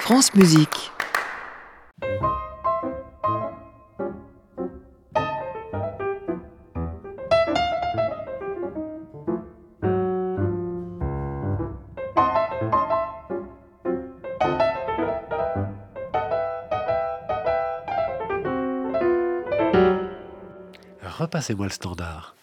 France Musique. Repassez-moi le standard.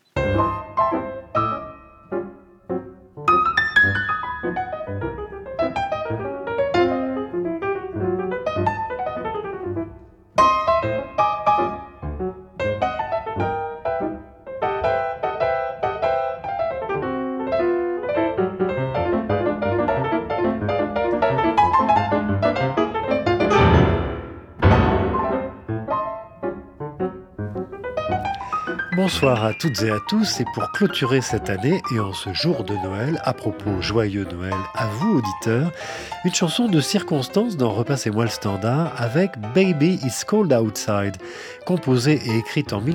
Bonsoir à toutes et à tous, et pour clôturer cette année et en ce jour de Noël, à propos joyeux Noël à vous auditeurs, une chanson de circonstance dans Repassez-moi le standard avec Baby It's Cold Outside, composée et écrite en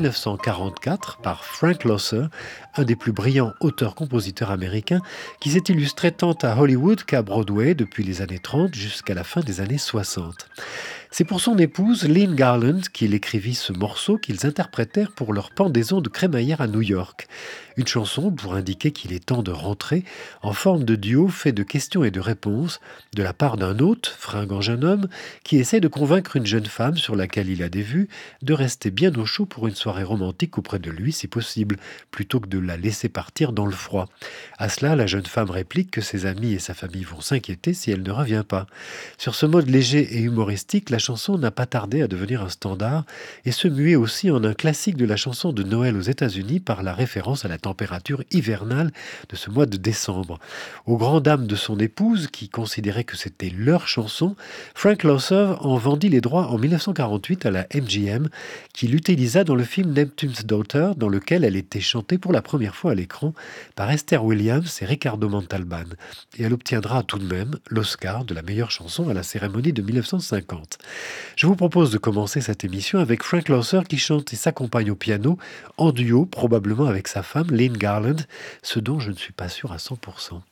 1944 par Frank Loesser, un des plus brillants auteurs-compositeurs américains qui s'est illustré tant à Hollywood qu'à Broadway depuis les années 30 jusqu'à la fin des années 60. C'est pour son épouse, Lynn Garland, qu'il écrivit ce morceau qu'ils interprétèrent pour leur pendaison de crémaillère à New York. Une chanson pour indiquer qu'il est temps de rentrer, en forme de duo fait de questions et de réponses, de la part d'un hôte, fringant jeune homme, qui essaie de convaincre une jeune femme sur laquelle il a des vues de rester bien au chaud pour une soirée romantique auprès de lui si possible, plutôt que de la laisser partir dans le froid. À cela, la jeune femme réplique que ses amis et sa famille vont s'inquiéter si elle ne revient pas. Sur ce mode léger et humoristique, la chanson n'a pas tardé à devenir un standard et se muer aussi en un classique de la chanson de Noël aux États-Unis par la référence à la température hivernale de ce mois de décembre. Aux grandes dames de son épouse, qui considérait que c'était leur chanson, Frank Loesser en vendit les droits en 1948 à la MGM, qui l'utilisa dans le film Neptune's Daughter, dans lequel elle était chantée pour la première fois à l'écran par Esther Williams et Ricardo Montalban. Et elle obtiendra tout de même l'Oscar de la meilleure chanson à la cérémonie de 1950. Je vous propose de commencer cette émission avec Frank Loesser qui chante et s'accompagne au piano, en duo probablement avec sa femme Lynn Garland, ce dont je ne suis pas sûr à 100%.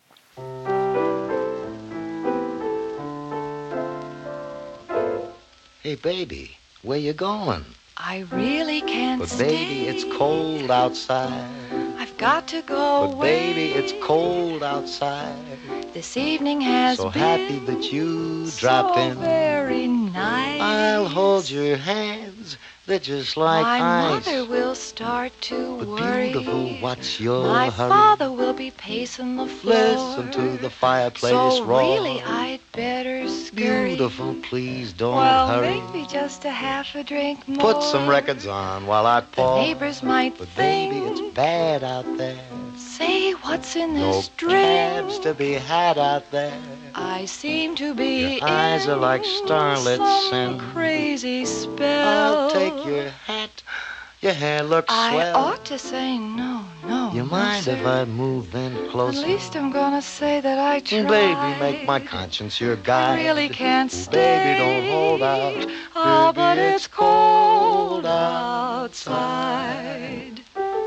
Hey baby, where you going? I really can't But stay. baby, it's cold outside. I've got to go But away. baby, it's cold outside. This evening has So been happy that you dropped so in. very nice. I'll hold your hands, they're just like My ice. mother will start to But worry. beautiful, what's your My hurry? father will be pacing the floor. Listen to the fireplace so roar. really I'd better scurry. Beautiful, please don't well, hurry. maybe just a half a drink more. Put some records on while I The pour. neighbors might But think. baby, it's bad out there. Say what's in No this cabs drink. to be had out there. I seem to be Your eyes are like in starlets some and crazy spell. I'll take your hat. Your hair looks I swell. ought to say no. You no, mind sir. if I move in At closer? least I'm gonna say that I tried. Baby, make my conscience your guide. I really can't Baby, stay. don't hold out. Oh, Baby, but it's it's cold outside. outside.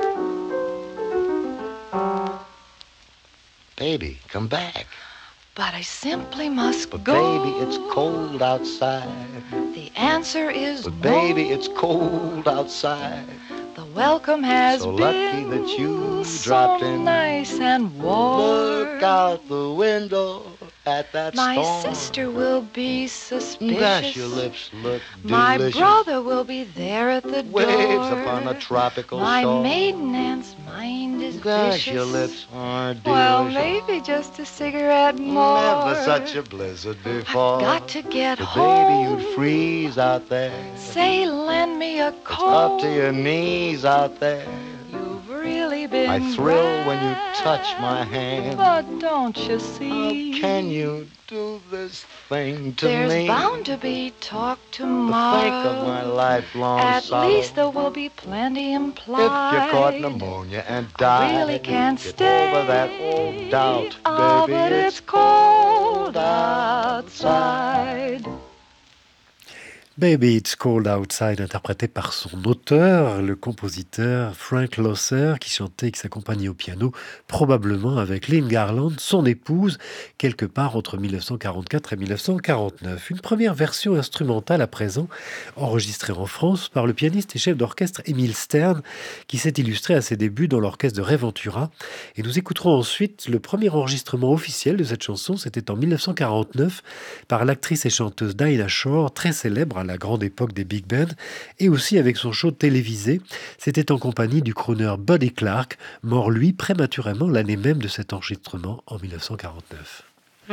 Baby, come back. But I simply must But go. baby, it's cold outside. The answer is But no. baby, it's cold outside. The welcome has So been lucky that you so dropped in. nice and warm. Look out the window at that My storm. sister will be suspicious. Gosh, your lips look My delicious. brother will be there at the Waves door. upon a tropical My shore. maiden aunt's mind is Gosh, vicious. your lips are delicious. Well, maybe just a cigarette more. Never such a blizzard before. I've got to get But home. baby, you'd freeze out there. Say, lend me a It's coat. up to your knees out there. You've really been I thrill when you grand. touch my hand. But don't you How see? can you do this thing to There's me? bound to be talk To tomorrow. think of my lifelong At sorrow. least there will be plenty implied. If you caught pneumonia and I died, really can't get stay. over that old doubt, Oh, baby. but it's cold outside. Baby It's Cold Outside, interprété par son auteur, le compositeur Frank Loesser, qui chantait et qui s'accompagnait au piano, probablement avec Lynn Garland, son épouse, quelque part entre 1944 et 1949. Une première version instrumentale à présent, enregistrée en France par le pianiste et chef d'orchestre Émile Stern, qui s'est illustré à ses débuts dans l'orchestre de Ray Ventura. Et nous écouterons ensuite le premier enregistrement officiel de cette chanson, c'était en 1949, par l'actrice et chanteuse Dinah Shore, très célèbre à la grande époque des big bands, et aussi avec son show télévisé. C'était en compagnie du crooner Buddy Clark, mort lui prématurément l'année même de cet enregistrement en 1949.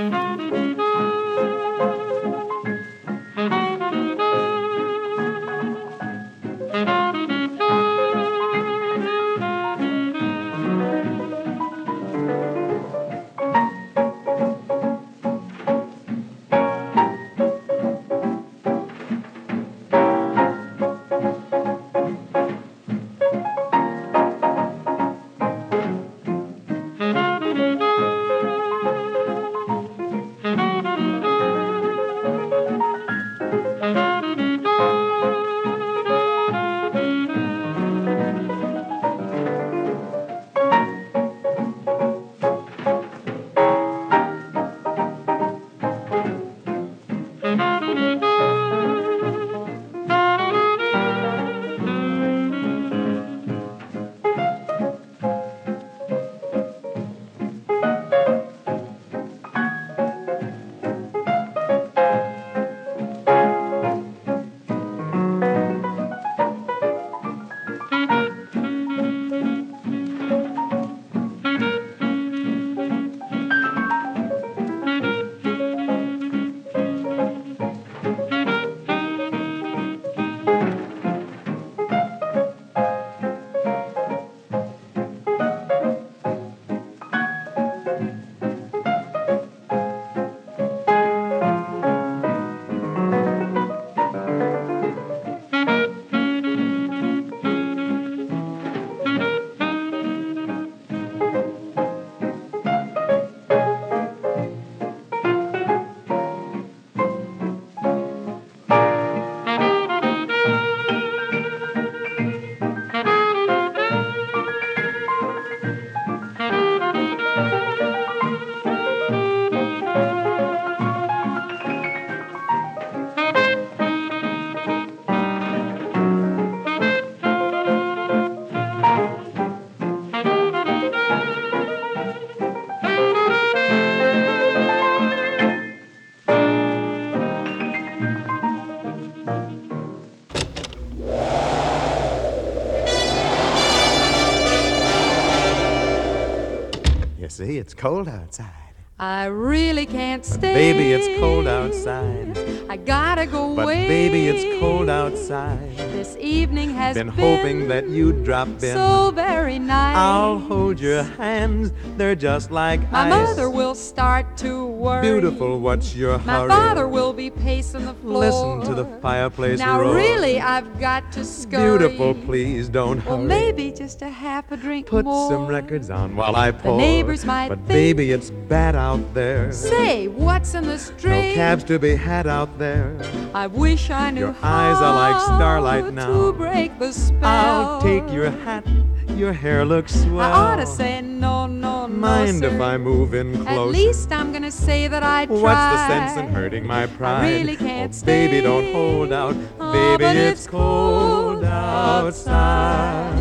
See, it's cold outside. I really can't But stay. baby, it's cold outside. I gotta go But away. baby, it's cold outside. This evening has Been hoping that you'd drop in. so very nice. I'll hold your hands, they're just like My ice. mother will start to worry. Beautiful, what's your My hurry? father will be pacing the floor. Listen to the fireplace Now roar. really, I've got to scurry. Beautiful, please don't Well, hurry. maybe just a half a drink Put more. some records on while I pour. neighbors might But think- baby, it's bad out there. Say, what's in the No street? cabs to be had out there. I wish I knew Your eyes are like how starlight now. to break the spell. I'll take your hat, your hair looks swell. I ought to say no, no, no, Mind sir. if I move in closer? At least I'm gonna say that I tried. What's the sense in hurting my pride? really can't oh, baby, stay. don't hold out. Oh, Baby, but it's cold outside.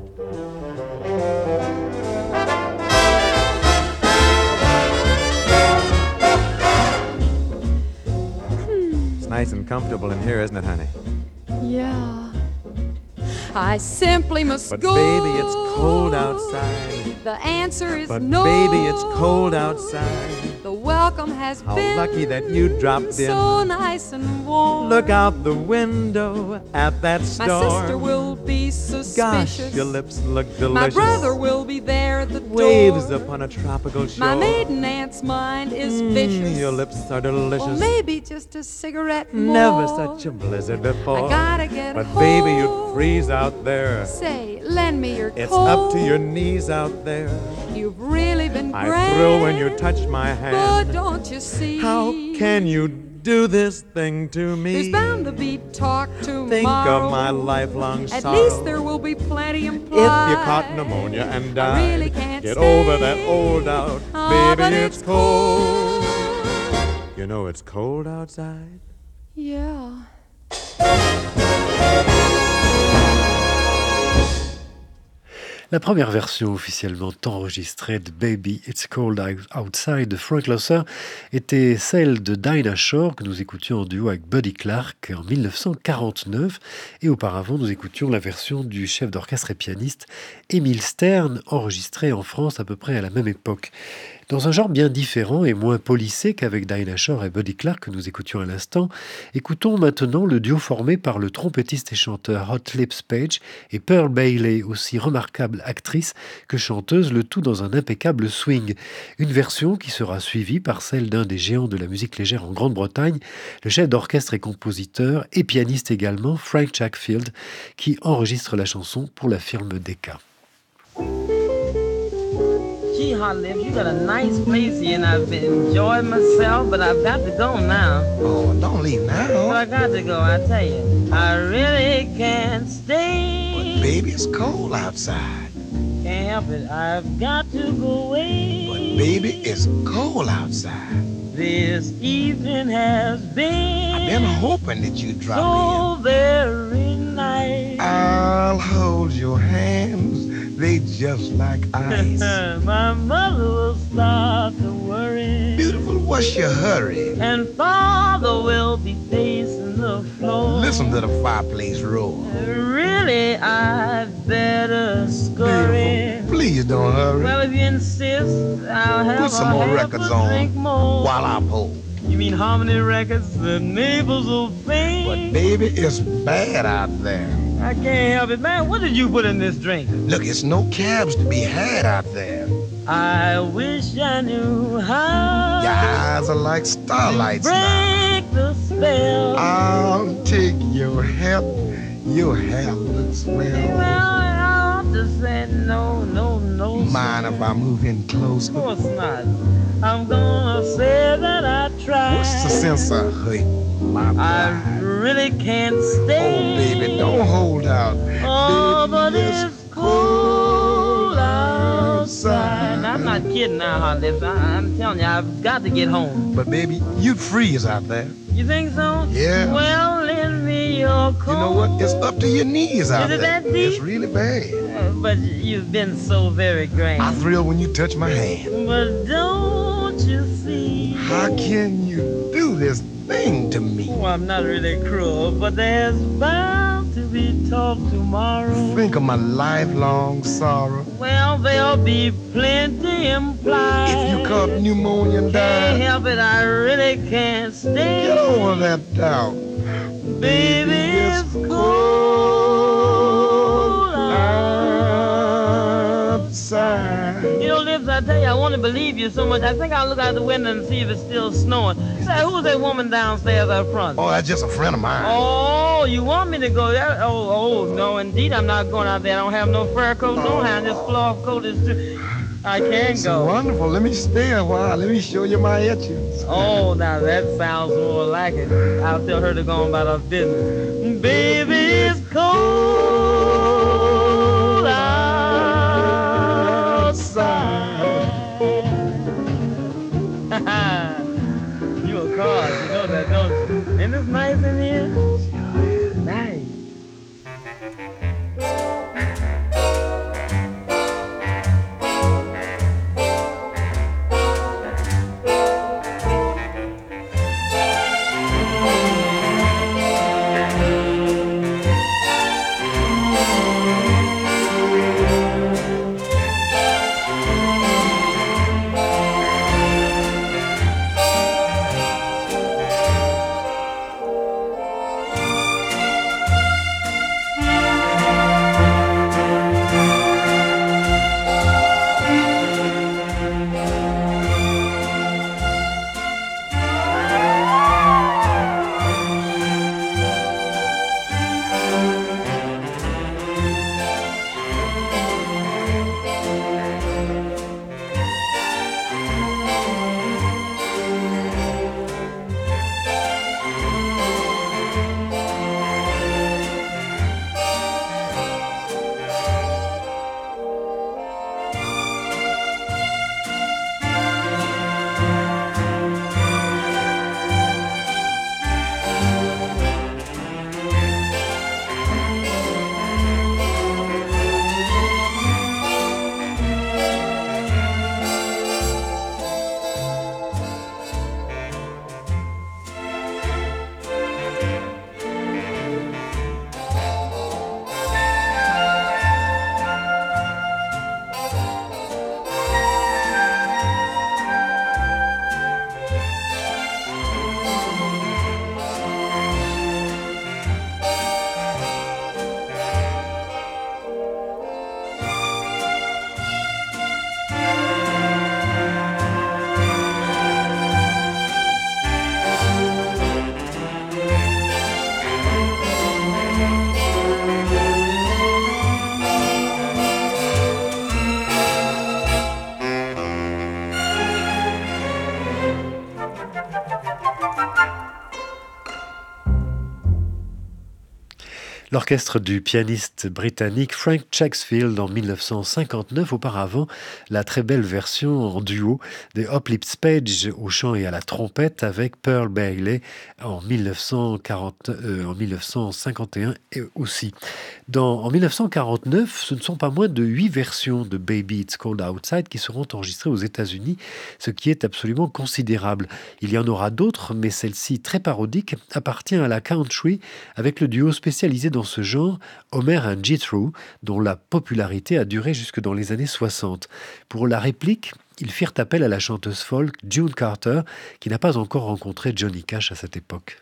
It's nice and comfortable in here, isn't it, honey? Yeah. I simply must But go. baby, it's cold outside. The answer is But no. baby, it's cold outside. The welcome has How been lucky that you dropped in. so nice and warm. Look out the window at that My storm. sister will be suspicious. Gosh, your lips look delicious. My brother will be there at the Waves door. upon a tropical shore. My maiden aunt's mind is vicious. Your lips are delicious. Or maybe just a cigarette more. Never such a blizzard before. I gotta get But home. baby, you'd freeze out there. Say, lend me your It's coat. up to your knees out there. You've really been I grand. thrill when you touch my But hand. don't you see? How can you do this thing to me. There's bound to be talk tomorrow. Think of my lifelong At sorrow. least there will be plenty implied. If you caught pneumonia and died, I really can't get stay. over that old doubt. Oh, Baby, but it's cold. You know it's cold outside. Yeah. La première version officiellement enregistrée de Baby It's Cold Outside de Frank Loesser était celle de Dinah Shore que nous écoutions en duo avec Buddy Clark en 1949 et auparavant nous écoutions la version du chef d'orchestre et pianiste Emile Stern enregistrée en France à peu près à la même époque. Dans un genre bien différent et moins policé qu'avec Dinah Shore et Buddy Clark que nous écoutions à l'instant, écoutons maintenant le duo formé par le trompettiste et chanteur Hot Lips Page et Pearl Bailey, aussi remarquable actrice que chanteuse, le tout dans un impeccable swing. Une version qui sera suivie par celle d'un des géants de la musique légère en Grande-Bretagne, le chef d'orchestre et compositeur et pianiste également, Frank Chatfield, qui enregistre la chanson pour la firme Decca. Gee, Hot Lips, you got a nice place here, and I've been enjoying myself, but I've got to go now. Oh, don't leave now. But I got to go, I tell you. I really can't stay. But baby, it's cold outside. Can't help it, I've got to go away. But baby, it's cold outside. This evening has I've been been hoping that you'd drop so very nice. in. I'll hold your hands. They just like ice. My mother will start to worry. Beautiful, what's your hurry? And father will be pacing the floor. Listen to the fireplace roar. Really, I'd better scurry. Beautiful, please don't hurry. Well, if you insist, I'll have Put some more records on drink more. while I pull. You mean harmony records? The neighbors will faint. But baby, it's bad out there. I can't help it, man. What did you put in this drink? Look, it's no cabs to be had out there. I wish I knew how Your eyes are like starlights to now. break the spell. I'll take your help. Your hair looks Well, well. I ought to say no, no, no. Mind if I move in Of closer? course not. I'm gonna say that I tried. What's the sense of hurt my I pride? really can't stay. Oh, baby, don't hold out. Oh, Baby, but it's it's cold outside. outside. I'm not kidding now, Hot Lips. I'm telling you, I've got to get home. But baby, you'd freeze out there. You think so? Yeah. Well, lend me your coat. You know what? It's up to your knees out Is it there. that deep? It's really bad. But you've been so very grand. I thrill when you touch my hand. But don't you see? How can you do this thing to me? Oh, I'm not really cruel, but there's bound to be talk tomorrow. Think of my lifelong sorrow. Well, there'll be plenty implied. If you caught pneumonia and Can't died, help it, I really can't stay. get over that doubt. Baby, it's cold outside. You know, Lips, I tell you, I want to believe you so much. I think I'll look out the window and see if it's still snowing. Say, who's that woman downstairs out front? Oh, that's just a friend of mine. Oh, you want me to go there? Oh, no, indeed, I'm not going out there. I don't have no fur coat, no hand. This cloth coat is too... I can't It's go. wonderful. Let me stay a while. Let me show you my etchings. Oh, now that sounds more like it. I'll tell her to go on about her business. Baby, it's cold outside. You a cause, you know that, don't you? Ain't this nice in here? Nice. L'orchestre du pianiste britannique Frank Chaksfield en 1959. Auparavant, la très belle version en duo de Hoplips Page au chant et à la trompette avec Pearl Bailey en 1951 et aussi. En 1949, ce ne sont pas moins de 8 versions de Baby It's Cold Outside qui seront enregistrées aux États-Unis, ce qui est absolument considérable. Il y en aura d'autres, mais celle-ci, très parodique, appartient à la country avec le duo spécialisé dans ce genre, Homer and Jethro, dont la popularité a duré jusque dans les années 60. Pour la réplique, ils firent appel à la chanteuse folk June Carter, qui n'a pas encore rencontré Johnny Cash à cette époque.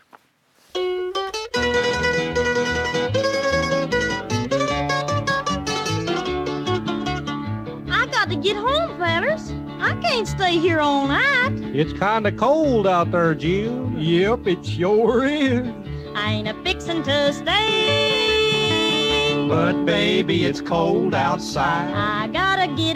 I got to get home, fellas. I can't stay here all night. It's kind of cold out there, Jill. Yep, it sure is. I ain't a fixin' to stay. But baby, it's cold outside. I gotta get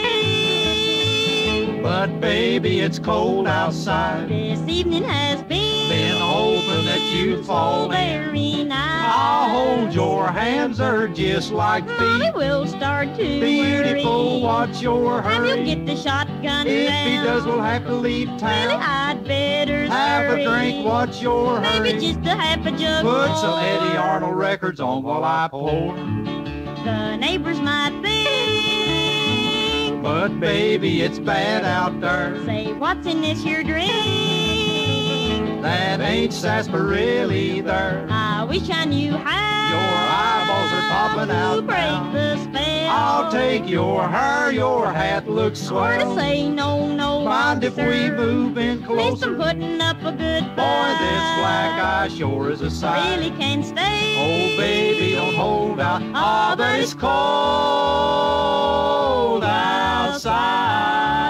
away. But baby, it's cold outside. This evening has Been hoping that you'd fall in. very nice. I'll hold your hands, they're just like Mommy feet. will start to Beautiful, worry. watch your And you'll hurry. get the shotgun If down. he does, we'll have to leave Really, town. I'd better Have hurry. a drink, watch your Maybe hurry. just a half a jug Put some more. Eddie Arnold records on while I pour. The neighbors might think, But baby, it's bad out there. say, what's in this here drink? That ain't sarsaparilla either. I wish I knew how. Your eyeballs are popping out to break now. the spell. I'll take your hair, your hat looks Or to swell. say no, Mind if we sir. move in At least closer? I'm putting up a good Boy, fight. this black eye sure is a sight. Really can't stay. Oh, baby, don't hold out. Ah, but it's cold outside.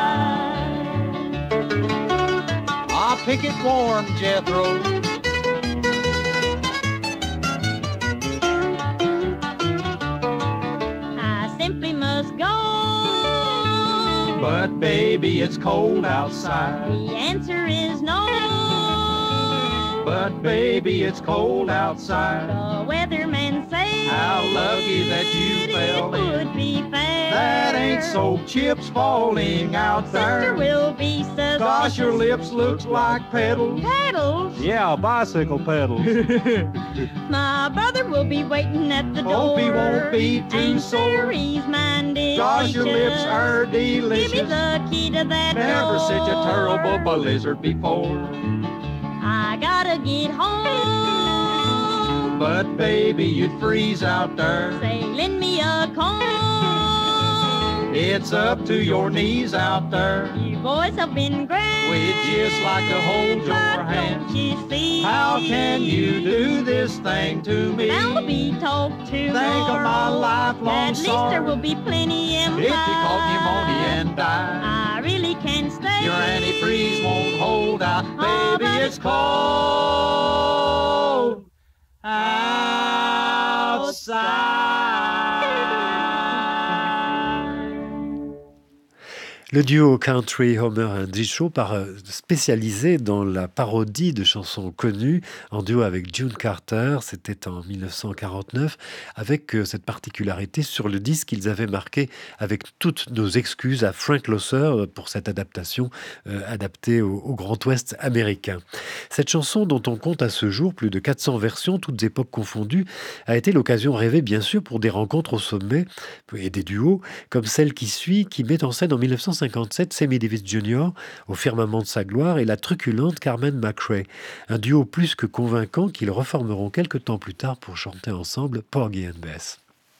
I'll pick it warm, Jethro. I simply must go. But baby, it's cold outside. The answer is no. But baby, it's cold outside. The weatherman says How lucky that you fell it in. would be fair. That ain't soap chips falling out Sister there. will be suspicious. Gosh, your lips looks like petals. Pedals. Yeah, bicycle pedals. My brother will be waiting at the door. Hope he won't be too Ain't sore. sure he's minded. Gosh, your lips are Give me delicious. the key to that Never door. such a terrible blizzard before. I gotta get home. But baby, you'd freeze out there. Say, lend me a comb. It's up to your knees out there. You boys have been great. We'd just like to hold your But hand. don't you see? How can you do this thing to me? Bound to be talked to. Think of my lifelong At least sorrow. there will be plenty in If you caught pneumonia and died, I really can't stay. your antifreeze won't hold out. Oh, Baby, but it's cold outside. Le duo country Homer and Jethro spécialisé dans la parodie de chansons connues en duo avec June Carter, c'était en 1949, avec cette particularité sur le disque qu'ils avaient marqué avec toutes nos excuses à Frank Loesser pour cette adaptation adaptée au Grand Ouest américain. Cette chanson dont on compte à ce jour plus de 400 versions, toutes époques confondues, a été l'occasion rêvée bien sûr pour des rencontres au sommet et des duos comme celle qui suit, qui met en scène en 1957 Sammy Davis Jr. au firmament de sa gloire et la truculente Carmen McRae. Un duo plus que convaincant qu'ils reformeront quelque temps plus tard pour chanter ensemble Porgy and Bess.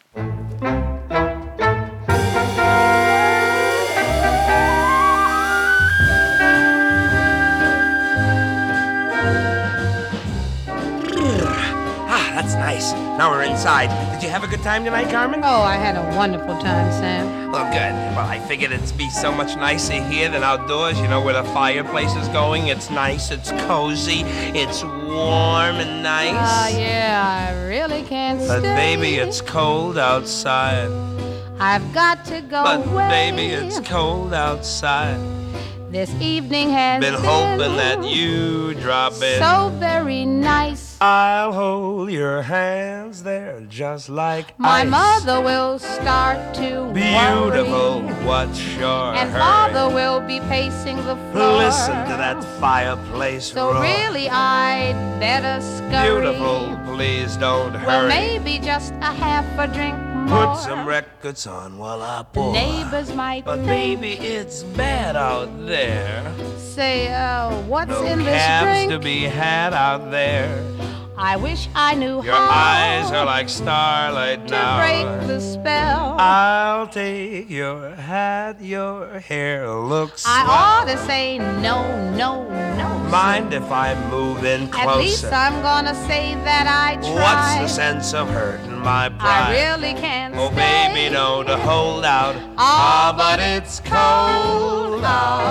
That's nice. Now we're inside. Did you have a good time tonight, Carmen? Oh, I had a wonderful time, Sam. Well, good. Well, I figured it'd be so much nicer here than outdoors, you know, where the fireplace is going. It's nice, it's cozy, it's warm and nice. Yeah, I really can't But stay. baby, it's cold outside. I've got to go But away. baby, it's cold outside. This evening has Been hoping that you drop in. so very nice. I'll hold your hands, they're just like My ice. mother will start to Beautiful, worry, what's your and hurry? father will be pacing the floor. Listen to that fireplace So roar. really I'd better scurry. Beautiful, please don't Well, hurry. maybe just a half a drink more. Put some records on while I The pour. neighbors might But think, baby, it's bad out there. say, what's No in this cabs drink? to be had out there. I wish I knew Your how eyes are like starlight to now. break the spell. I'll take your hat, your hair looks I swell. ought to say no, no, no. Mind if I move in closer? At least I'm gonna say that I tried. What's the sense of hurting my I pride? really can't Oh, stay. baby, don't hold out. Ah, but it's cold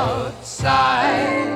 outside.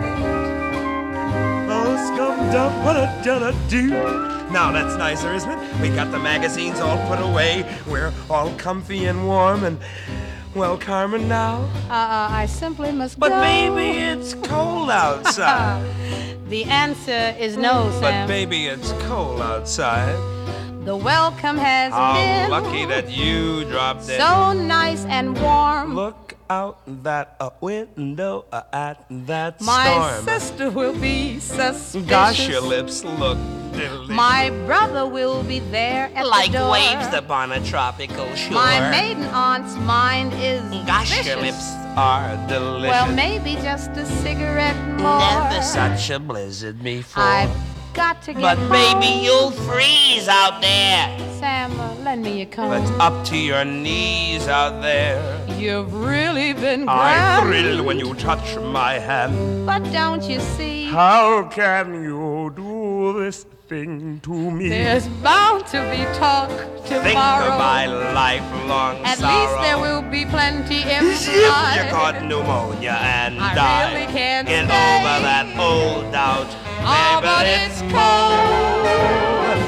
Oh, scum-dum-ba-da-da-da-doo. Now that's nicer, isn't it? We got the magazines all put away. We're all comfy and warm and, well, Carmen, now. I simply must But go. baby, it's cold outside. The answer is no, But Sam. baby, it's cold outside. The welcome has How been lucky that you dropped in. so nice and warm. Look out that window at that My storm. sister will be suspicious. Gosh, your lips look delicious. My brother will be there at like the door. waves upon a tropical shore. My maiden aunt's mind is Gosh, vicious. your lips are delicious. Well, maybe just a cigarette more. Never such a blizzard before. I've got to get But home. baby, you'll freeze out there. Sam, lend me your comb. But up to your knees out there. You've really been I grand. thrill when you touch my hand. But don't you see, How can you do this thing to me? there's bound to be talk Think tomorrow. of my lifelong At sorrow. least there will be plenty If you implied. caught pneumonia and I died, really can't get stay. over that old doubt. Oh, Baby, but it's it's cold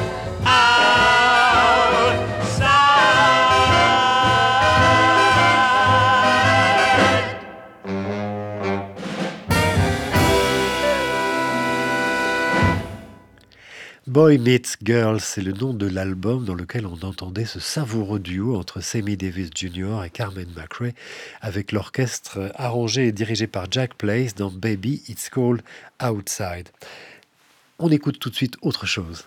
outside. Boy Meets Girl, c'est le nom de l'album dans lequel on entendait ce savoureux duo entre Sammy Davis Jr. et Carmen McRae, avec l'orchestre arrangé et dirigé par Jack Place dans Baby It's Cold Outside. On écoute tout de suite autre chose.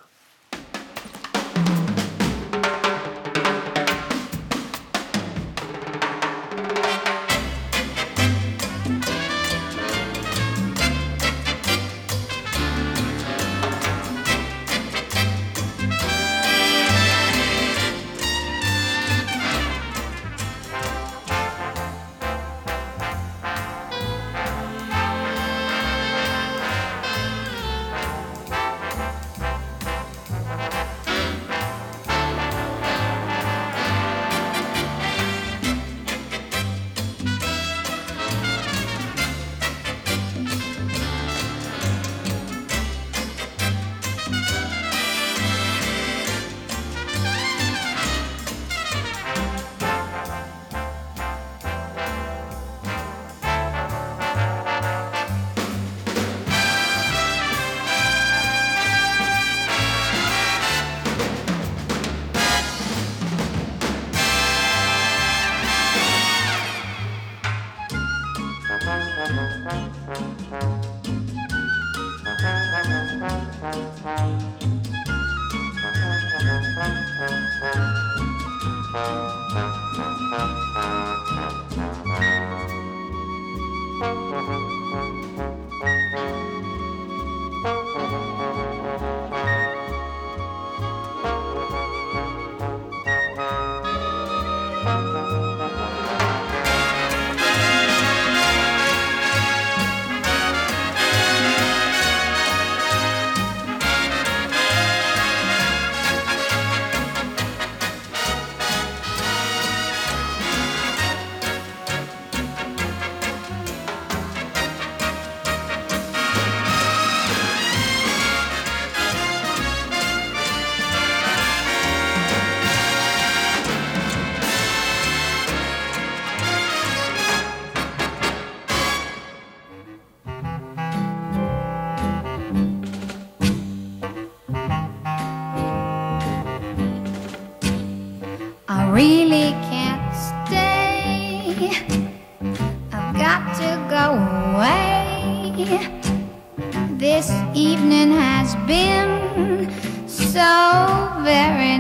evening has been so very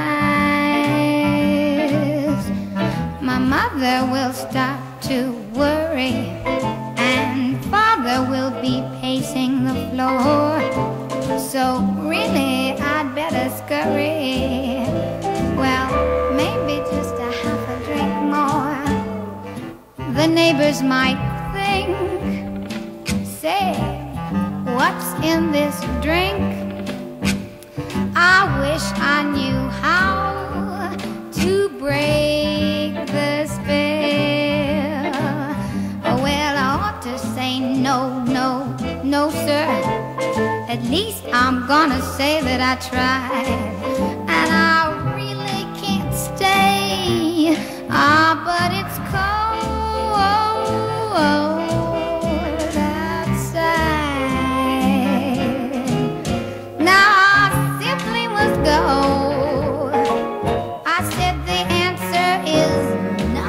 nice. My mother will stop to worry, and father will be pacing the floor. So really I'd better scurry. Well, maybe just a half a drink more. The neighbors might think, say, what's in this drink? I wish I knew how to break the spell. Oh, well, I ought to say no, no, no, sir. At least I'm gonna say that I tried. And I really can't stay. Ah, but it's cold outside. Now I simply must go. I said the answer is no.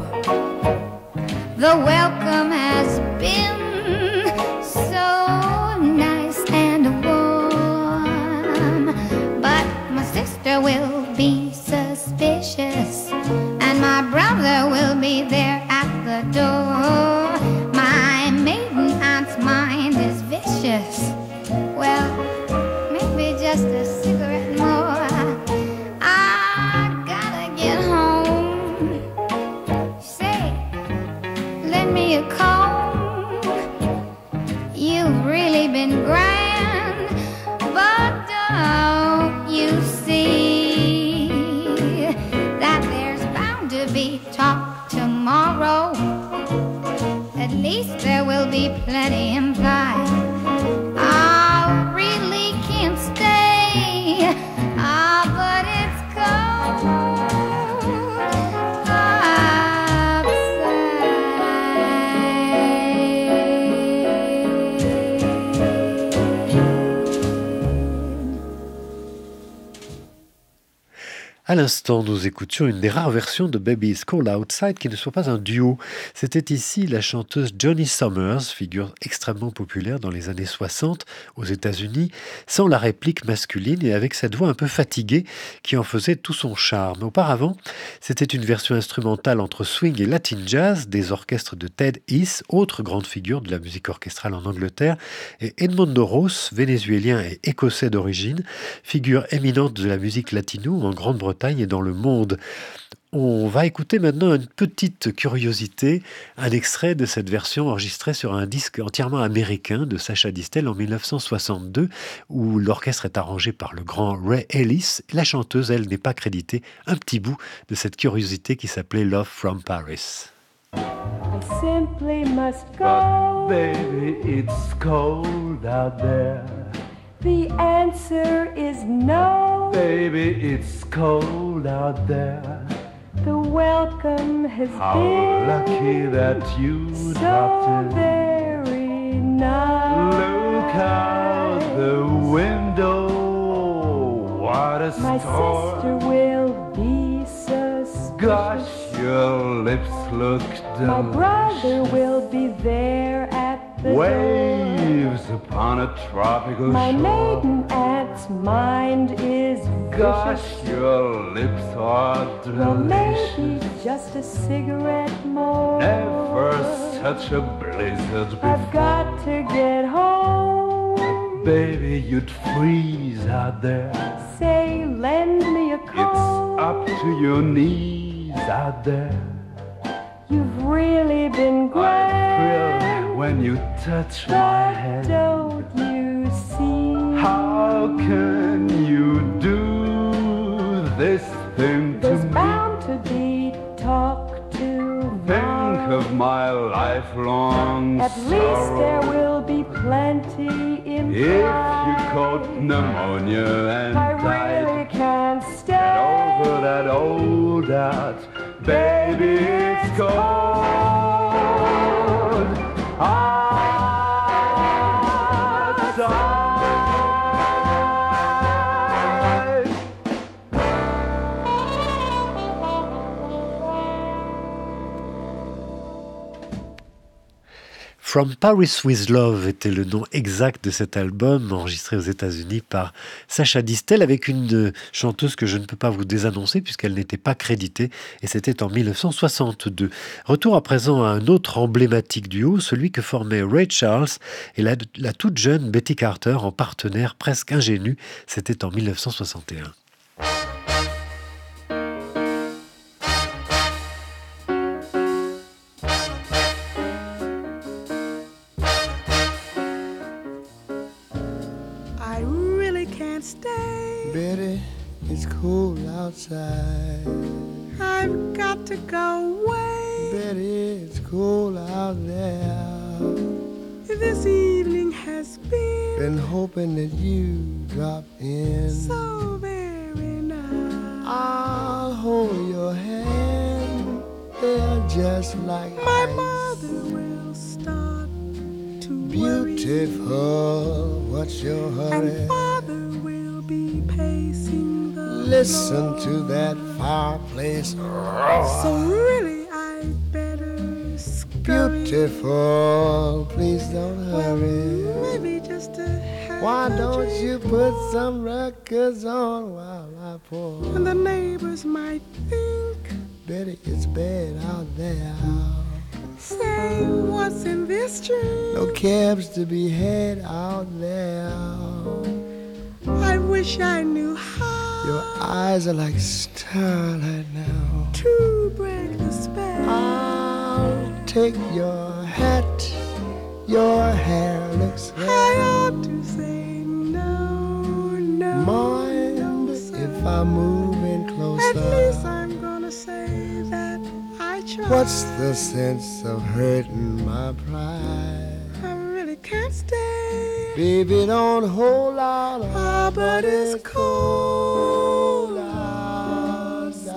The welcome has been so nice and warm, but my sister will be suspicious, and my brother will be there at the door. My maiden aunt's mind is vicious. Well, maybe just a cigarette more. I gotta get home. Say, lend me a comb. You've really been grand, but don't you see that there's bound to be talk tomorrow? At least there will be plenty implied. I really can't stay. Ah, but it's À l'instant, nous écoutions une des rares versions de Baby It's Cold Outside qui ne soit pas un duo. C'était ici la chanteuse Johnny Summers, figure extrêmement populaire dans les années 60 aux États-Unis, sans la réplique masculine et avec cette voix un peu fatiguée qui en faisait tout son charme. Auparavant, c'était une version instrumentale entre swing et latin jazz des orchestres de Ted Heath, autre grande figure de la musique orchestrale en Angleterre, et Edmondo Ross, vénézuélien et écossais d'origine, figure éminente de la musique latino en Grande-Bretagne et dans le monde. On va écouter maintenant une petite curiosité, un extrait de cette version enregistrée sur un disque entièrement américain de Sacha Distel en 1962, où l'orchestre est arrangé par le grand Ray Ellis. La chanteuse, elle, n'est pas créditée. Un petit bout de cette curiosité qui s'appelait Love from Paris. I simply must go. But baby, it's cold out there. The answer is no. Baby, it's cold out there. The welcome has How been lucky that you so dropped in. very nice. Look out the window. What a My storm. sister will be suspicious. Gosh, your lips look My delicious. brother will be there at the Waves door. upon a tropical My shore. maiden aunt's mind is Gosh, vicious. your lips are Well, delicious. maybe just a cigarette more. Never such a blizzard I've before. got to get home. Baby, you'd freeze out there. Say, lend me a It's comb. up to your knees out there. You've really been I grand. thrill when you touch my But head. don't you see? How can you do this thing to There's me? bound to be talk tomorrow. Think of my lifelong At least there sorrow. will be plenty in If you caught pneumonia and I died, really can't get stay. over that old doubt. Baby, it's cold outside. From Paris with Love était le nom exact de cet album, enregistré aux États-Unis par Sacha Distel, avec une chanteuse que je ne peux pas vous désannoncer puisqu'elle n'était pas créditée, et c'était en 1962. Retour à présent à un autre emblématique duo, celui que formaient Ray Charles et la toute jeune Betty Carter en partenaire presque ingénu. C'était en 1961. I really can't stay. Betty, it's cold outside. I've got to go away. Betty, it's cold out there. This evening has been hoping that you drop in. so very nice. I'll hold your hand. They're just like My ice. mother will start to worry, Beautiful, what's your hurry? and father will be pacing the Listen floor. to that fireplace. So really I'd better scurry. Beautiful, please don't hurry. Maybe just to have Why a don't drink. you put some records on while I pour? And the neighbors might think, Betty, it's bad out there. say, what's in this drink? No cabs to be had out there. I wish I knew how Your eyes are like starlight now. to break the spell. I'll take your hat. Your hair looks I red. ought to say no, no. Mind if I move in At closer? least I'm gonna say that I tried. What's the sense of hurting my pride? I really can't stay. Baby, don't hold out. Ah, but it's cold outside.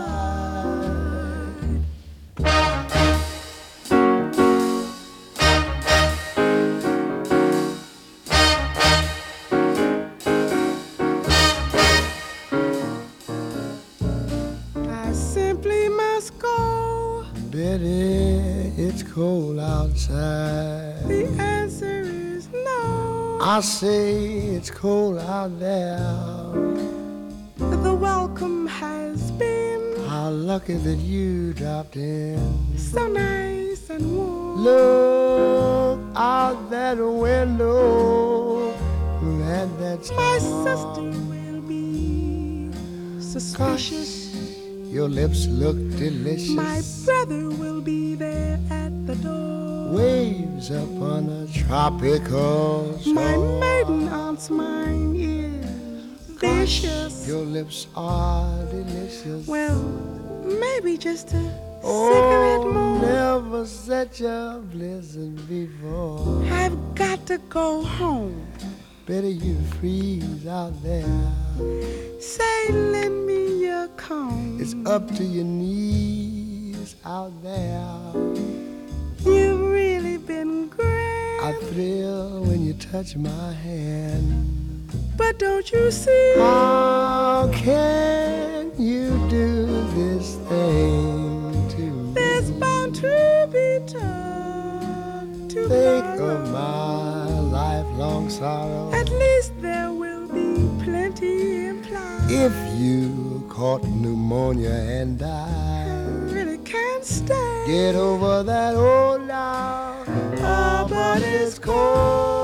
I simply must go. Betty, it's cold outside. The answer is no. I say it's cold out there. The welcome has been How lucky that you dropped in. so nice and warm. Look out that window. That's My sister will be suspicious. Your lips look delicious. My brother will be there at the door. Waves upon a tropical shore. My maiden aunt's mind is vicious. Your lips are delicious. Well, maybe just a cigarette more. Never such a blizzard before. I've got to go home. Better you freeze out there. Say, lend me your comb. It's up to your knees out there. You've really been great. I thrill when you touch my hand. But don't you see? How can you do this thing to me? There's bound to be talk to Think of my lifelong sorrow. At least there will be plenty implied. If you caught pneumonia and died, really can't stay. get over that old now. Oh, but it's cold.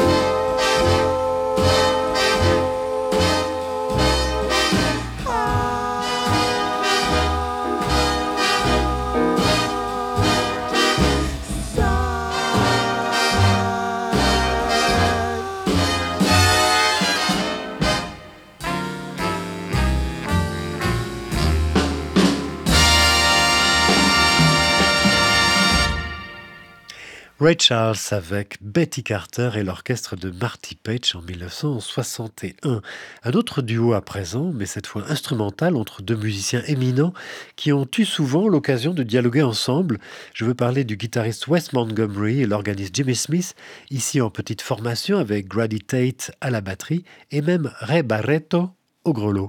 Ray Charles avec Betty Carter et l'orchestre de Marty Page en 1961. Un autre duo à présent, mais cette fois instrumental, entre deux musiciens éminents qui ont eu souvent l'occasion de dialoguer ensemble. Je veux parler du guitariste Wes Montgomery et l'organiste Jimmy Smith, ici en petite formation avec Grady Tate à la batterie et même Ray Barretto au grelot.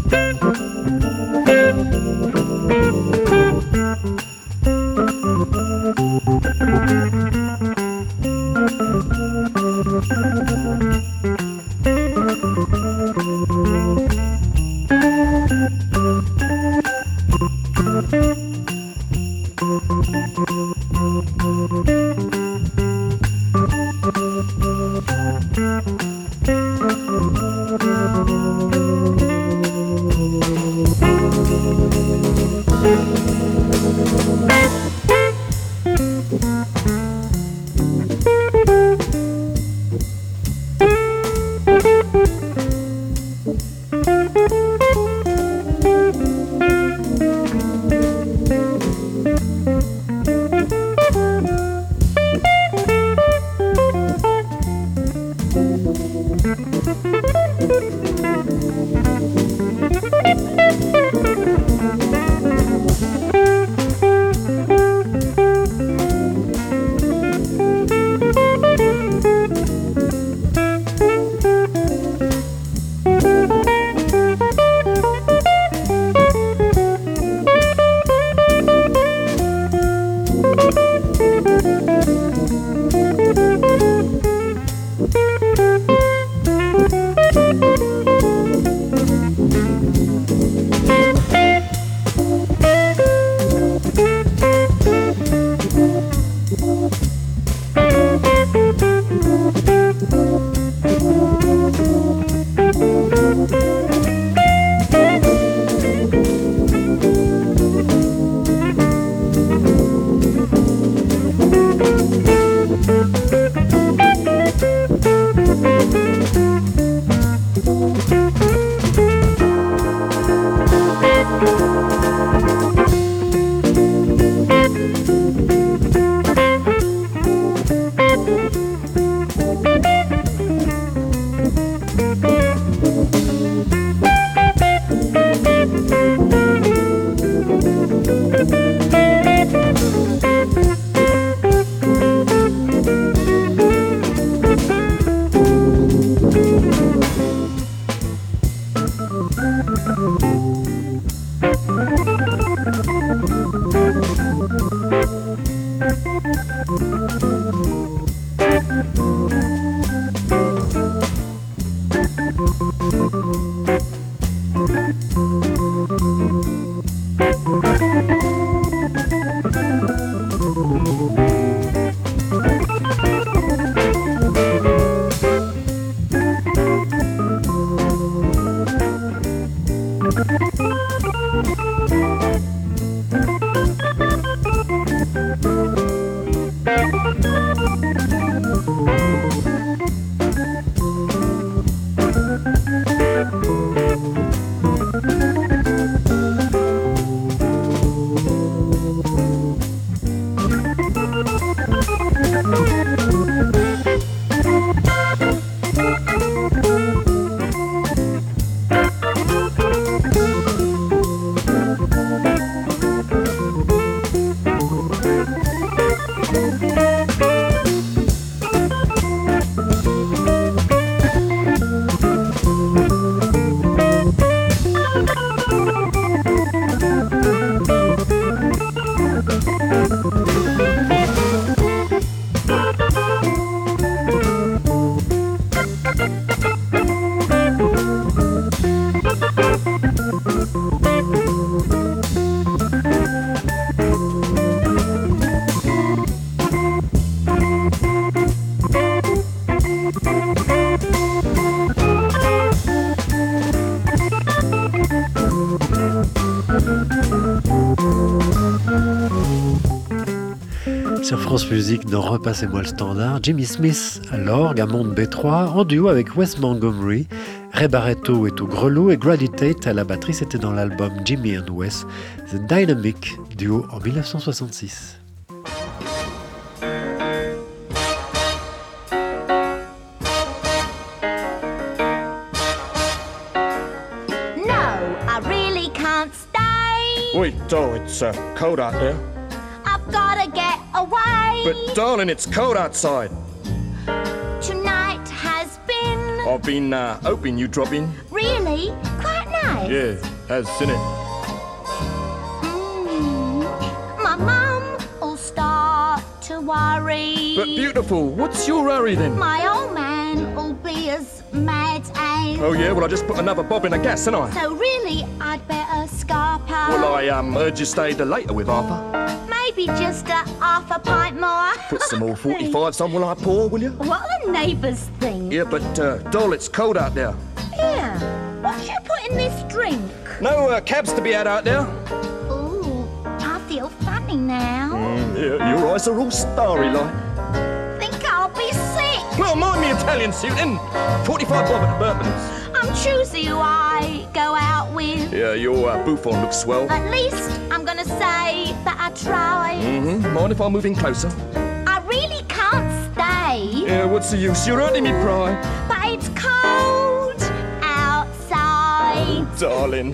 Sur France Musique, dans Repassez-moi le standard, Jimmy Smith à l'orgue, Hammond B3, en duo avec Wes Montgomery, Ray Barretto est au grelot et Grady Tate à la batterie. C'était dans l'album Jimmy and Wes, The Dynamic Duo en 1966. No, I really can't stay. Wait, doll, it's cold out there. I've gotta get away. But darling, it's cold outside. Tonight has been I've been hoping you'd drop in. really quite nice? Yeah, has, isn't it? My mum will start to worry. But beautiful, what's your hurry then? My old man will be as mad as... Oh yeah, well I just put another bob in the gas, didn't I? So really, I'd better scarp up. Well, I heard you stayed later with Arthur. Maybe just a half a pint more. Put some more 45s on while I pour, will you? What the neighbours think. Yeah, but, doll, it's cold out there. Yeah, what you put in this drink? No cabs to be had out there. Ooh, I feel funny now. Yeah, your eyes are all starry-like. Think I'll be sick. Well, mind me Italian suit in. 45 bob at the Burtons. I'm choosy who I go out with. Yeah, your bouffant looks swell. At least I'm gonna say that I tried. Mind if I move in closer? I really can't stay. Yeah, what's the use? You're hurting me pride. But it's cold outside. Darling.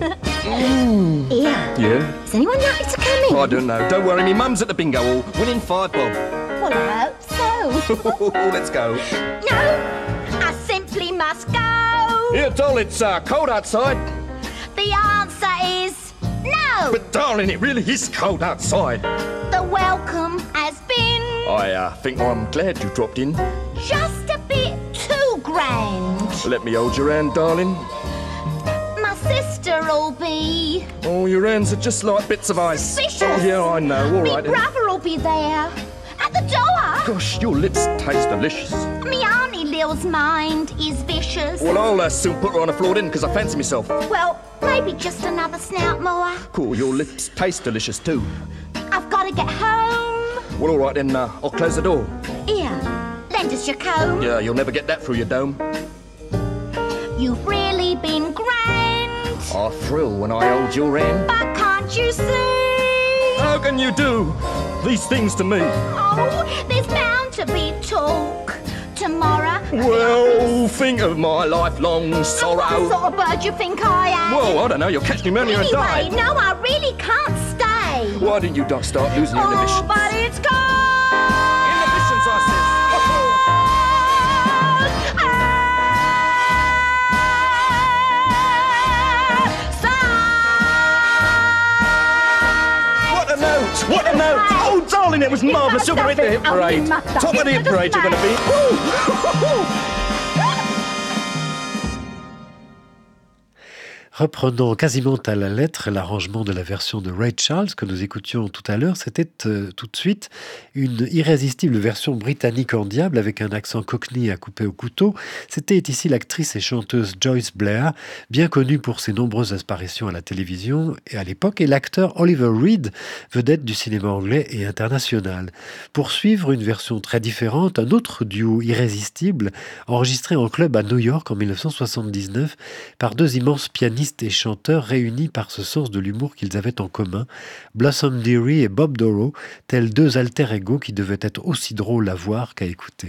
Yeah. Is anyone likely to come in? I don't know. Don't worry, me mum's at the bingo hall, winning 5 bob. Well, I hope so. Let's go. No, I simply must go. Here, doll, it's cold outside. The answer is no. But darling, it really is cold outside. The welcome has been... I think I'm glad you dropped in. just a bit too grand. Let me hold your hand, darling. My sister'll be... Oh, your hands are just like bits of ice. Suspicious. Oh, yeah, I know. All right Me then. brother'll be there. At the door. Gosh, your lips taste delicious. Me Auntie Lil's mind is vicious. Well, I'll soon put her on the floor then, because I fancy myself. Well, maybe just another snout more. Cool, your lips taste delicious too. I've got to get home. Well, all right then, I'll close the door. Here, lend us your comb. Yeah, you'll never get that through your dome. You've really been grand. I thrill when I hold your hand. But can't you see? How can you do these things to me? Oh, there's bound to be talk tomorrow. Well, think of my lifelong sorrow. What sort of bird you think I am? Well, I don't know, you'll catch me when you're a die. Anyway, no, I really can't stay. Why didn't you start losing your inhibitions? Oh, but it's cold. Inhibitions, I said. What a note! Oh, darling, it was marvellous. You're going to hit the hit parade. Top of the hit parade, you're going to be. Reprenant quasiment à la lettre l'arrangement de la version de Ray Charles que nous écoutions tout à l'heure, c'était tout de suite une irrésistible version britannique en diable avec un accent cockney à couper au couteau. C'était ici l'actrice et chanteuse Joyce Blair, bien connue pour ses nombreuses apparitions à la télévision et à l'époque, et l'acteur Oliver Reed, vedette du cinéma anglais et international. Pour suivre une version très différente, un autre duo irrésistible, enregistré en club à New York en 1979 par deux immenses pianistes et chanteurs réunis par ce sens de l'humour qu'ils avaient en commun, Blossom Dearie et Bob Dorough, tels deux alter-ego qui devaient être aussi drôles à voir qu'à écouter.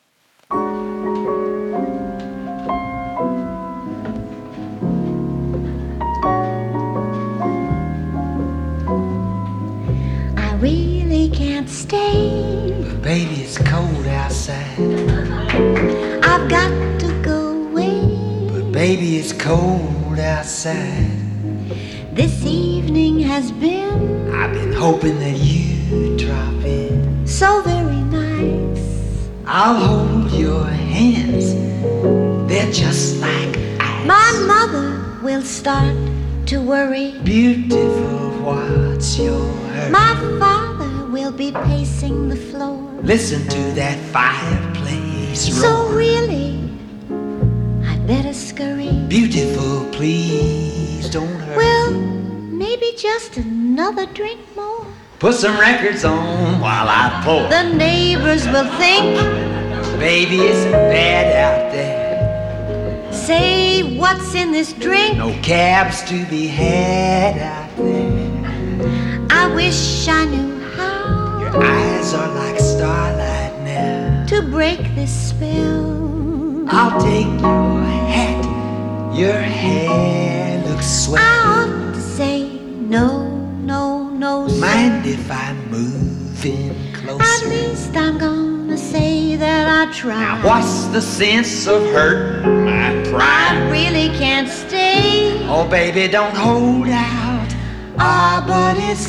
I really can't stay. But baby, it's cold outside. I've got to go away. But baby, it's cold outside. This evening has been, I've been hoping that you'd drop in. so very nice. I'll hold your hands. They're just like ice. My mother will start to worry. Beautiful, what's your hurry? My father will be pacing the floor. Listen to that fireplace roar. So really, I'd better scurry. Beautiful, please don't hurry. Well, maybe just another drink more. Put some records on while I pour. The neighbors will think, baby, it's bad out there. say what's in this drink. No cabs to be had out there. I wish I knew how. Your eyes are like starlight now. To break this spell. I'll take your hat. Your hair looks swell. I ought to say no, no, no, sir. Mind if I move in closer? At least I'm gonna say that I tried. Now what's the sense of hurting my pride? I really can't stay. Oh, baby, don't hold out. Ah, but it's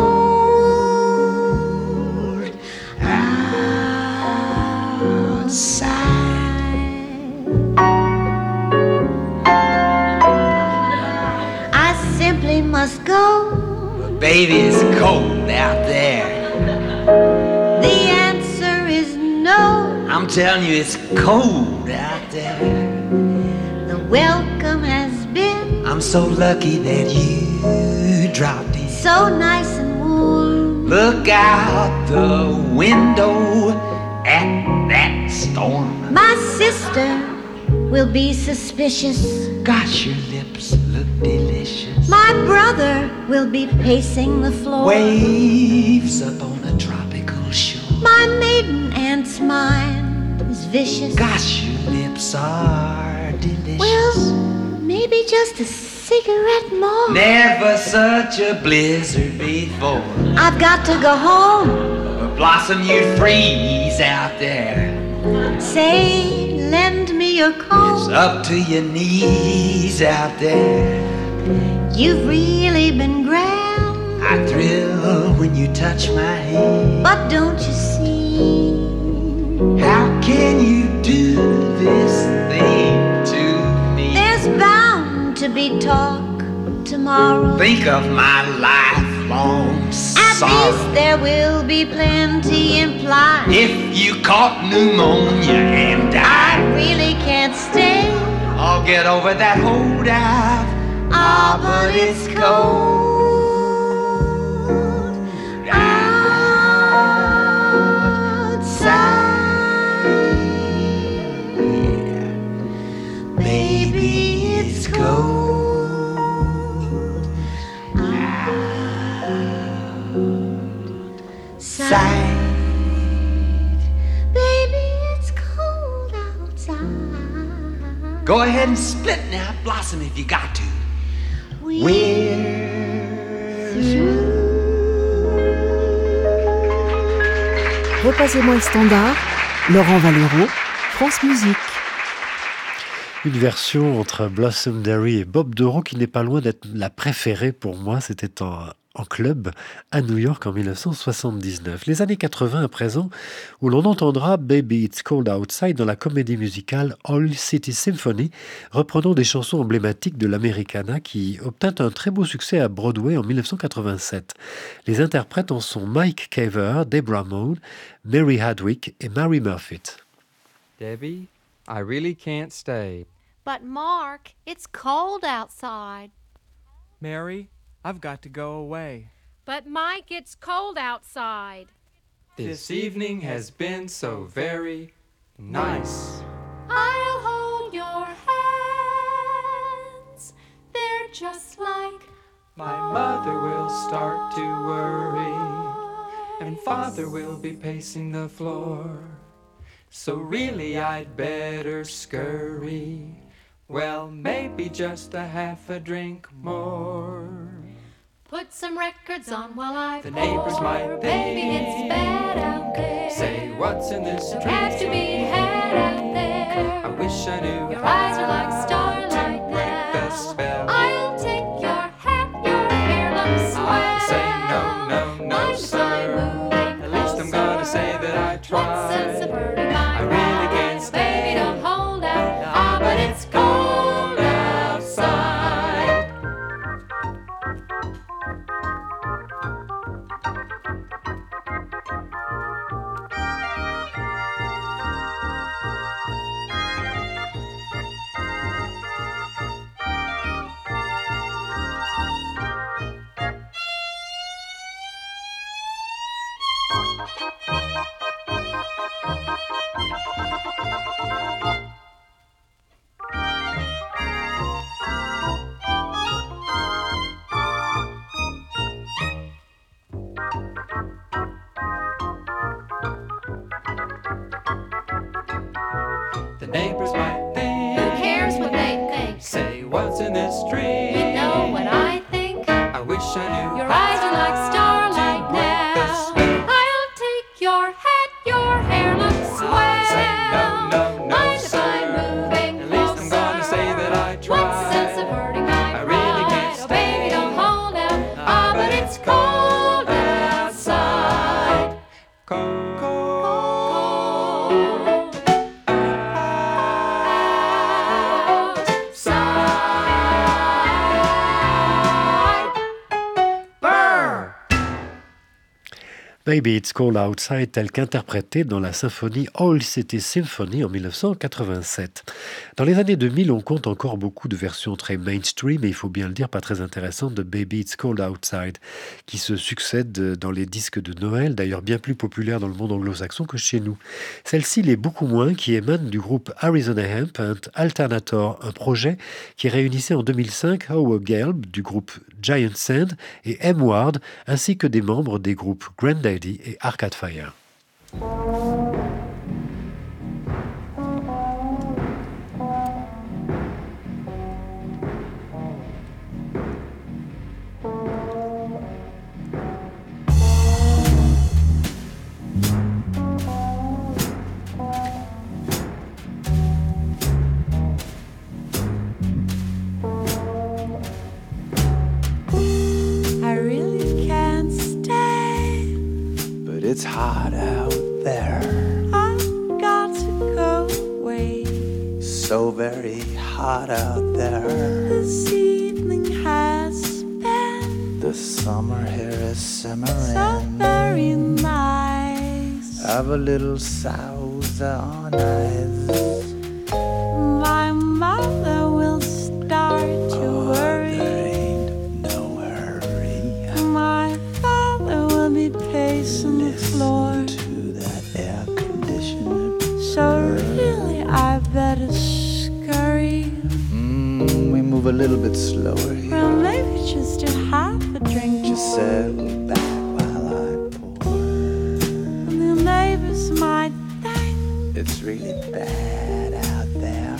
cold outside. I simply must go. But baby, it's cold out there. The answer is no. I'm telling you, it's cold out there. The welcome has been I'm so lucky that you dropped in. so nice and warm. Look out the window at that storm. My sister will be suspicious. Gosh, your lips look delicious. My brother will be pacing the floor. Waves up on a tropical shore. My maiden aunt's mind is vicious. Gosh, your lips are delicious. Well, maybe just a cigarette more. Never such a blizzard before. I've got to go home. Blossom, you freeze out there. Say, lend me your comb. It's up to your knees out there. You've really been grand. I thrill when you touch my hand. But don't you see? How can you do this thing to me? There's bound to be talk tomorrow. Think of my lifelong At sorrow. least there will be plenty implied. If you caught pneumonia and I died, really can't stay. I'll get over that holdout. Ah, but it's cold outside. Yeah. Baby, it's cold outside. Baby, it's cold outside. Go ahead and split now, Blossom, if you got to. Repassez-moi le standard, Laurent Valero, France Musique. Une version entre Blossom Derry et Bob Dorough qui n'est pas loin d'être la préférée pour moi. C'était en club à New York en 1979. Les années 80 à présent, où l'on entendra Baby It's Cold Outside dans la comédie musicale Oil City Symphony, reprenant des chansons emblématiques de l'Americana qui obtint un très beau succès à Broadway en 1987. Les interprètes en sont Mike Caver, Deborah Moon, Mary Hadwick et Mary Murphy. Debbie, I really can't stay. But Mark, it's cold outside. Mary, I've got to go away. But Mike, it's cold outside. This evening has been so very nice. I'll hold your hands. They're just like My mother will start to worry, and father will be pacing the floor. So really I'd better scurry. Well, maybe just a half a drink more. Put some records on while I The neighbors might think, baby, it's bad out there. say, what's in this Don't drink? have to be had out there. I wish I knew Your eyes are like how starlight to break the now. spell. I'll take your hat, your hair looks swell. I say no, no, no, Mind if sir. I'm moving At least I'm gonna say that I What's the sense of tried. hurting my I really pride? can't stay. Baby, don't hold out. Ah, but it's cold outside. The neighbors might think, Who cares what they think? say, what's in this drink? You know what I think. I wish I knew Your eyes are like starlight to break the now. spell. I'll take your hat, your hair looks swell. Say no, no, no, Mind if sir. I'm moving At least I'm gonna closer? say that I tried. What's the sense of hurting my I Baby It's Cold Outside, tel qu'interprété dans la symphonie All City Symphony en 1987. Dans les années 2000, on compte encore beaucoup de versions très mainstream, et il faut bien le dire, pas très intéressantes, de Baby It's Cold Outside, qui se succèdent dans les disques de Noël, d'ailleurs bien plus populaires dans le monde anglo-saxon que chez nous. Celle-ci l'est beaucoup moins, qui émane du groupe Arizona Hemp and Alternator, un projet qui réunissait en 2005 Howard Gelb du groupe Giant Sand et M. Ward, ainsi que des membres des groupes Grandaddy et Arcade Fire. It's hot out there. I've got to go away. So very hot out there. This evening has been The summer here is simmering. so very nice. Have a little Sousa on ice. My mother will start to worry. There ain't no hurry. My father will be pacing the floor. To that air conditioner. So really I better scurry. We move a little bit slower here. Well, maybe just a half a drink. Just settle back while I pour. And the neighbors might think It's really bad out there.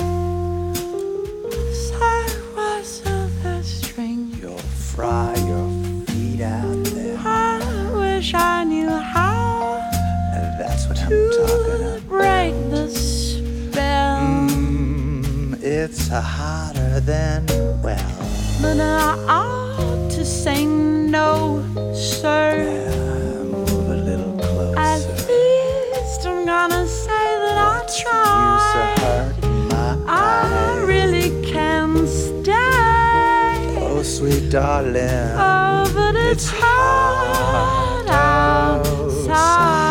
so was the string. You'll fry your feet out there. I wish I knew how That's what I'm talking about. break the spell. It's hotter than well. But I ought to say no, sir. Move a little closer. At least I'm gonna say that I tried. I really can stay. Oh, sweet darling. Oh, but it's hot outside.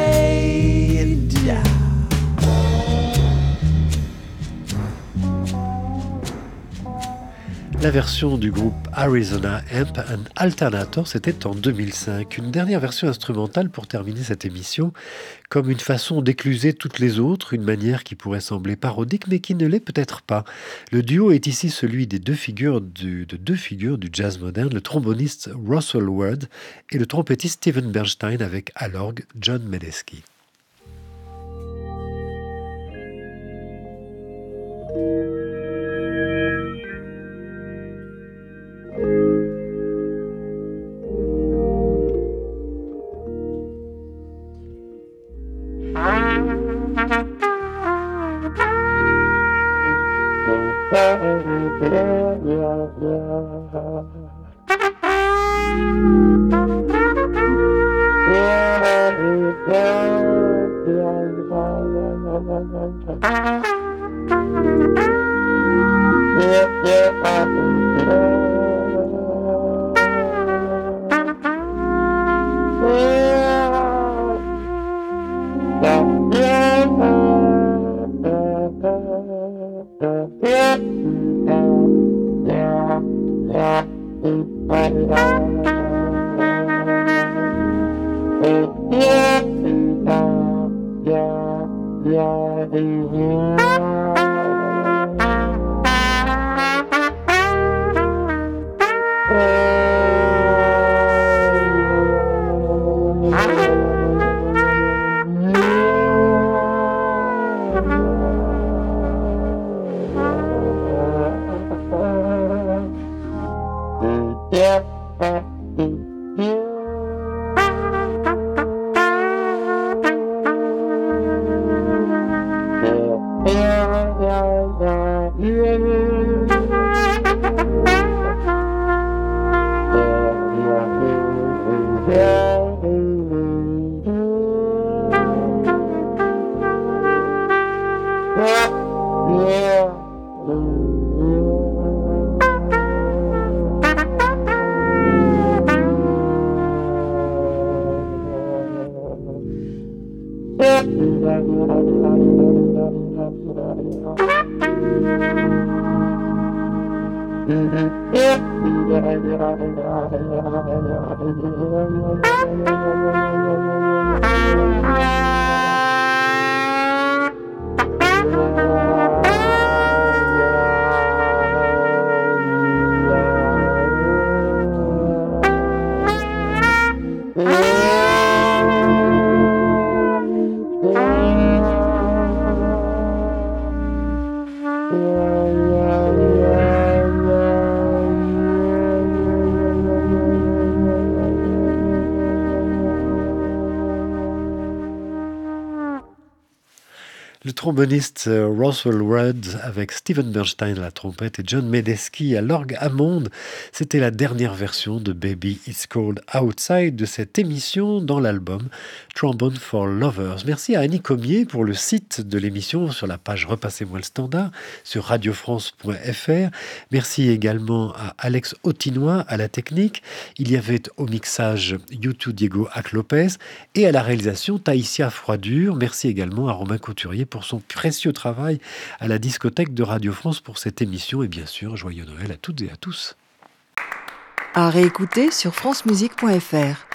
La version du groupe Arizona Hemp and Alternator, c'était en 2005. Une dernière version instrumentale pour terminer cette émission, comme une façon d'écluser toutes les autres, une manière qui pourrait sembler parodique, mais qui ne l'est peut-être pas. Le duo est ici celui des deux figures du jazz moderne, le tromboniste Russell Ward et le trompettiste Steven Bernstein avec à l'orgue John Medeski. Le tromboniste Roswell Rudd avec Steven Bernstein à la trompette et John Medeski à l'orgue Hammond. C'était la dernière version de Baby It's Cold Outside de cette émission dans l'album Trombone for Lovers. Merci à Annie Comier pour le site de l'émission sur la page Repassez-moi le standard sur radiofrance.fr. Merci également à Alex Autinois à la technique. Il y avait au mixage YouTube Diego Ac-Lopez et à la réalisation Taïsia Froidure. Merci également à Romain Couturier pour son précieux travail à la discothèque de Radio France pour cette émission et bien sûr, joyeux Noël à toutes et à tous. À réécouter sur francemusique.fr.